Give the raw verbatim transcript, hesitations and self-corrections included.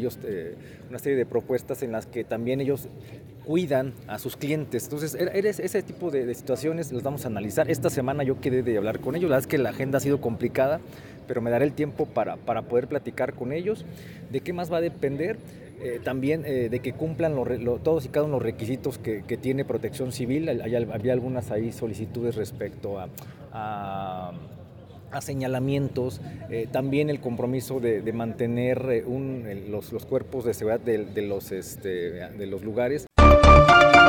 ellos eh, una serie de propuestas en las que también ellos cuidan a sus clientes. Entonces, eres ese tipo de, de situaciones las vamos a analizar. Esta semana yo quedé de hablar con ellos, la verdad es que la agenda ha sido complicada, pero me daré el tiempo para, para poder platicar con ellos. ¿De qué más va a depender? Eh, también eh, de que cumplan lo, lo, todos y cada uno de los requisitos que, que tiene Protección Civil. Hay, había algunas ahí solicitudes respecto a, a a señalamientos, eh, también el compromiso de, de mantener eh, un, los, los cuerpos de seguridad de, de, los, este, de los lugares.